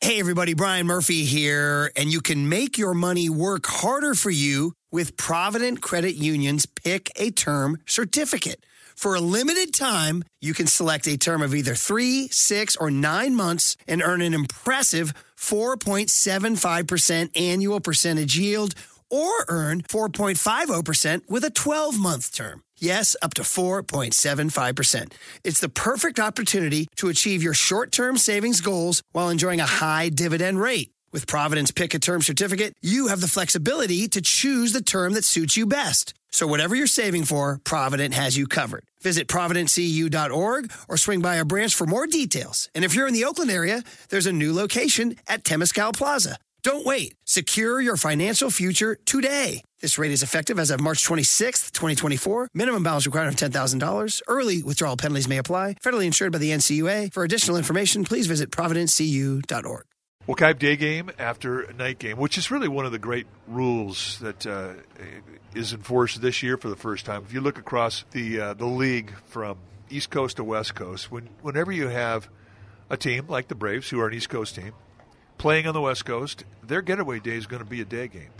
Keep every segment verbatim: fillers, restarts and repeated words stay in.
Hey, everybody, Brian Murphy here, and you can make your money work harder for you with Provident Credit Union's Pick a Term certificate. For a limited time, you can select a term of either three, six, or nine months and earn an impressive four point seven five percent annual percentage yield, or earn four point five zero percent with a twelve-month term. Yes, up to four point seven five percent. It's the perfect opportunity to achieve your short-term savings goals while enjoying a high dividend rate. With Provident's Pick a Term certificate, you have the flexibility to choose the term that suits you best. So whatever you're saving for, Provident has you covered. Visit provident c u dot org or swing by a branch for more details. And if you're in the Oakland area, there's a new location at Temescal Plaza. Don't wait. Secure your financial future today. This rate is effective as of March twenty-sixth, twenty twenty-four. Minimum balance required of ten thousand dollars. Early withdrawal penalties may apply. Federally insured by the N C U A. For additional information, please visit provident c u dot org. Well, Kind of day game after a night game, which is really one of the great rules that uh, is enforced this year for the first time. If you look across the uh, the league from East Coast to West Coast, when, whenever you have a team like the Braves, who are an East Coast team, playing on the West Coast, their getaway day is going to be a day game.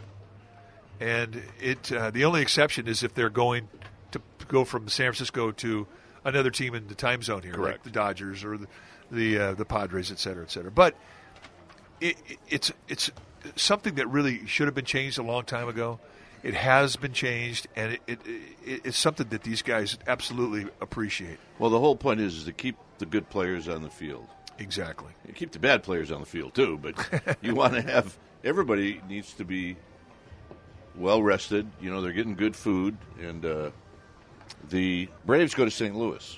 And it uh, the only exception is if they're going to go from San Francisco to another team in the time zone here, Correct. like the Dodgers or the the, uh, the Padres, et cetera, et cetera. But It, it, it's it's something that really should have been changed a long time ago. It has been changed, and it, it, it it's something that these guys absolutely appreciate. Well, the whole point is, is to keep the good players on the field. Exactly. You keep the bad players on the field, too, but you want to have – everybody needs to be well-rested. You know, they're getting good food, and uh, the Braves go to Saint Louis.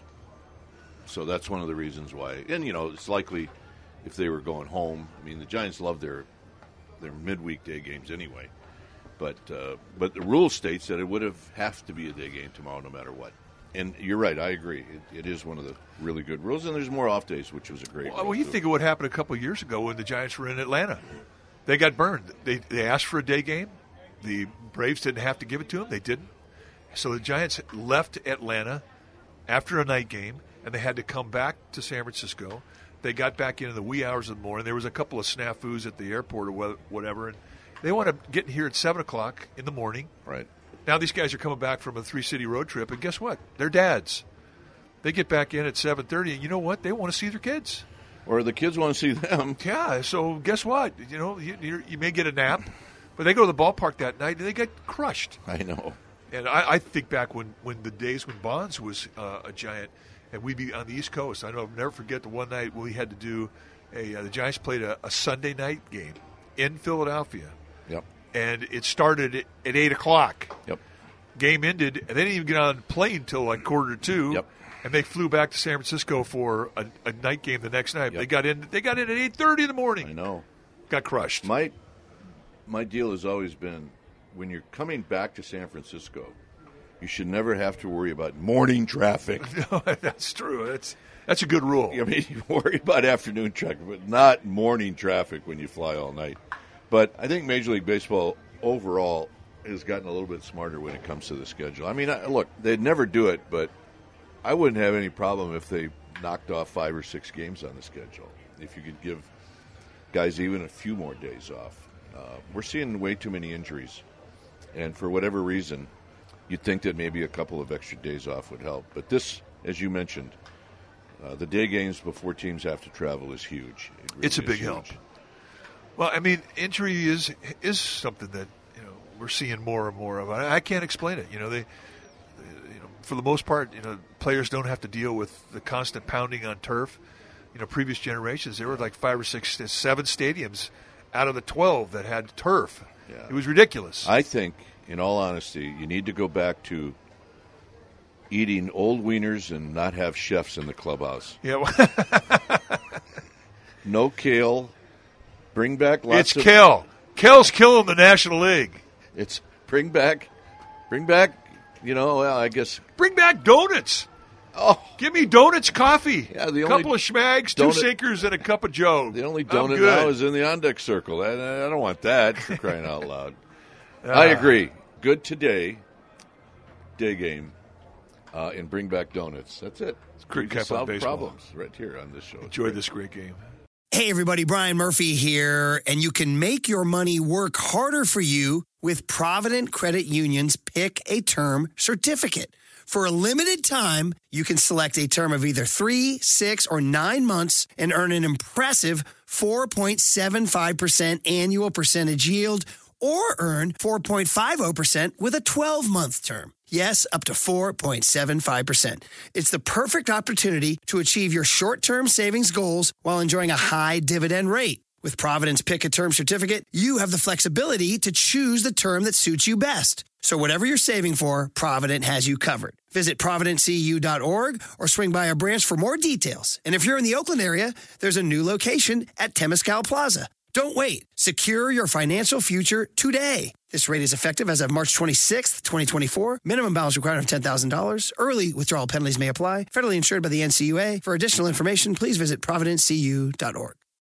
So that's one of the reasons why. And, you know, it's likely – if they were going home. I mean, the Giants love their their midweek day games anyway. But uh, but the rule states that it would have have to be a day game tomorrow no matter what. And you're right, I agree. It, it is one of the really good rules, and there's more off days, which was a great Well, rule well you too. think of what happened a couple of years ago when the Giants were in Atlanta. They got burned. They, they asked for a day game. The Braves didn't have to give it to them. They didn't. So the Giants left Atlanta after a night game, and they had to come back to San Francisco. They got back in the wee hours of the morning. There was a couple of snafus at the airport or whatever, and they want to get here at seven o'clock in the morning. Right. Now these guys are coming back from a three-city road trip, and guess what? They're dads. They get back in at seven thirty, and you know what? They want to see their kids. Or the kids want to see them. Yeah, so guess what? You know, you, you, you may get a nap, but they go to the ballpark that night, and they get crushed. I know. And I, I think back when, when the days when Bonds was uh, a Giant, and we'd be on the East Coast. I know, I'll never forget the one night we had to do a uh, – the Giants played a, a Sunday night game in Philadelphia. Yep. And it started at, at eight o'clock. Yep. Game ended, and they didn't even get on the plane until like quarter to two. Yep. And they flew back to San Francisco for a, a night game the next night. Yep. They got in They got in at eight thirty in the morning. I know. Got crushed. My my deal has always been when you're coming back to San Francisco, you should never have to worry about morning traffic. No, that's true. That's that's a good rule. I mean, you worry about afternoon traffic, but not morning traffic when you fly all night. But I think Major League Baseball overall has gotten a little bit smarter when it comes to the schedule. I mean, I, look, they'd never do it, but I wouldn't have any problem if they knocked off five or six games on the schedule. If you could give guys even a few more days off. Uh, we're seeing way too many injuries. And for whatever reason, you'd think that maybe a couple of extra days off would help. But this, as you mentioned, uh, the day games before teams have to travel is huge. It really It's a is big huge. help. Well, I mean, injury is is something that you know we're seeing more and more of. I, I can't explain it. You know, they, you know, for the most part, you know, players don't have to deal with the constant pounding on turf. You know, previous generations there were like five or six, seven stadiums out of the twelve that had turf. Yeah. It was ridiculous. I think, in all honesty, you need to go back to eating old wieners and not have chefs in the clubhouse. Yeah. Well, no kale. Bring back lots it's of... kale. Kale's killing the National League. It's bring back, bring back, you know, well, I guess... Bring back donuts. Oh, Give me donuts, coffee. Yeah, the a only couple of schmags, two donut- sinkers, and a cup of Joe. the only I'm donut good. now is in the on-deck circle. I, I don't want that, for crying out loud. Uh, I agree. Good today, day game, uh, and bring back donuts. That's it. It's great We just cap on solve baseball. problems right here on this show. It's Enjoy great. this great game. Hey, everybody, Brian Murphy here, and you can make your money work harder for you with Provident Credit Union's Pick a Term certificate. For a limited time, you can select a term of either three, six, or nine months and earn an impressive four point seven five percent annual percentage yield, or earn four point five zero percent with a twelve-month term. Yes, up to four point seven five percent. It's the perfect opportunity to achieve your short-term savings goals while enjoying a high dividend rate. With Provident's Pick a Term certificate, you have the flexibility to choose the term that suits you best. So whatever you're saving for, Provident has you covered. Visit provident c u dot org or swing by a branch for more details. And if you're in the Oakland area, there's a new location at Temescal Plaza. Don't wait. Secure your financial future today. This rate is effective as of March twenty-sixth, twenty twenty-four. Minimum balance required of ten thousand dollars. Early withdrawal penalties may apply. Federally insured by the N C U A. For additional information, please visit provident c u dot org.